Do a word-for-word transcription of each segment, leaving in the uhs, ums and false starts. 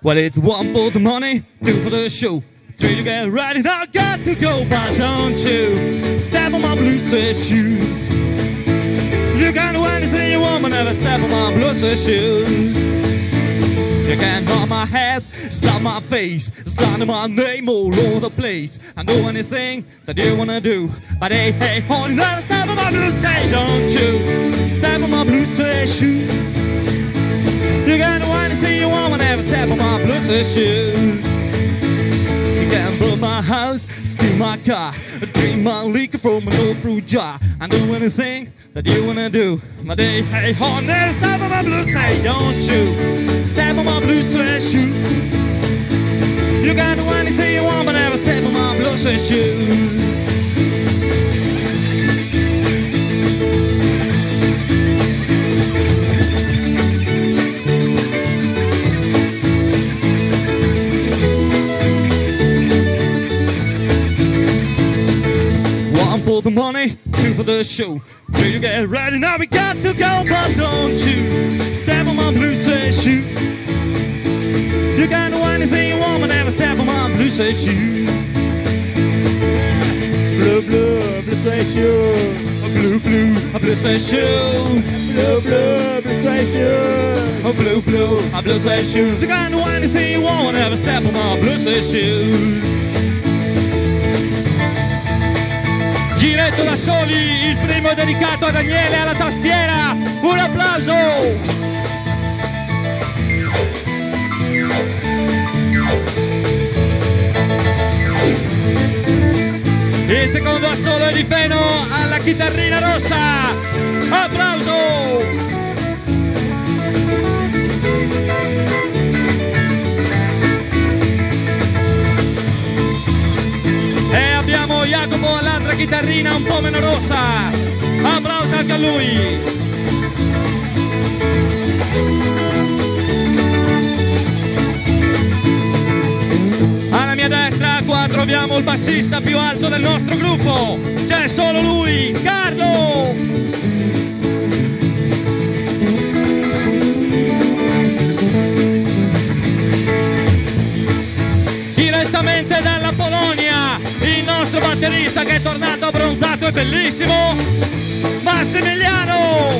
Well, it's one for the money, two for the show, three to get ready, now I got to go, but don't you step on my blue suede shoes. You can do anything you want, but never step on my blue suede shoes. You can rub my head, slap my face, slander my name all over the place. I do anything that you wanna do, but hey, hey, honey, never step on my blue suede. Don't you step on my blue suede shoes. You can do anything you want, but never step on my blue suede shoes. You can burn my house, steal my car, drink my liquor from an old fruit jar. I do anything that you wanna do, but hey, hey, honey, never step on my blue suede. Don't you step on my blue suede shoes. You can do anything you want, but never step on my blue suede shoes. For the money, two for the show, three to get ready, now we got to go, but don't you step on my blue suede shoes. You can do anything you want, but never step on my blue suede shoes. Blue, blue, blue suede shoes. Blue, blue, blue suede shoes. Blue, blue, blue suede shoes. Blue, blue, blue suede shoes. You can do anything you want, but never step on my blue suede shoes. Giretto da soli, il primo dedicato a Daniele alla tastiera, un applauso! Il secondo assolo è di Peno alla chitarrina rossa, applauso! E abbiamo Jacopo all'altra chitarrina un po' meno rossa, applauso anche a lui. Alla mia destra qua troviamo il bassista più alto del nostro gruppo, c'è solo lui, Carlo. Direttamente dalla Polonia, il nostro batterista che è tornato abbronzato e bellissimo, Massimiliano!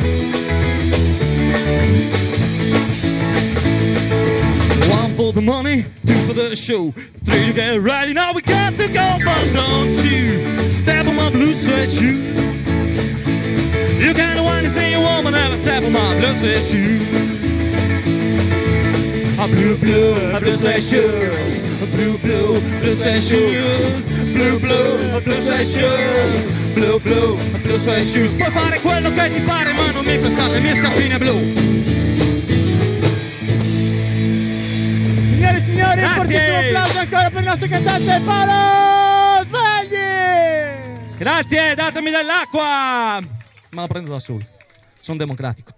One for the money, two for the show, three to get ready, now we got to go, but don't you step on my blue suede shoes. You can do anything you want, but never step on my blue suede shoes. A blue, blue, a blue suede shoes. Blue, blue, blue suede shoes. Blue, blue, blue suede shoes. Blue, blue, blue suede shoes. Puoi fare quello che ti pare, ma non mi prestare le mie scarpine blu. Signore e signori, un fortissimo applauso ancora per il nostro cantante Paolo Svegli. Grazie, datemi dell'acqua. Ma la prendo da solo, sono democratico.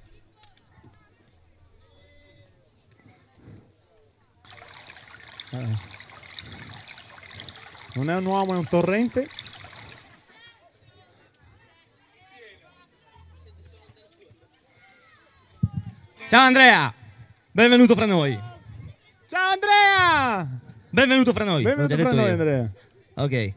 Eh. Non è un uomo, è un torrente. Ciao Andrea, benvenuto fra noi. Ciao Andrea! Benvenuto fra noi. Benvenuto fra noi, Andrea. Ok.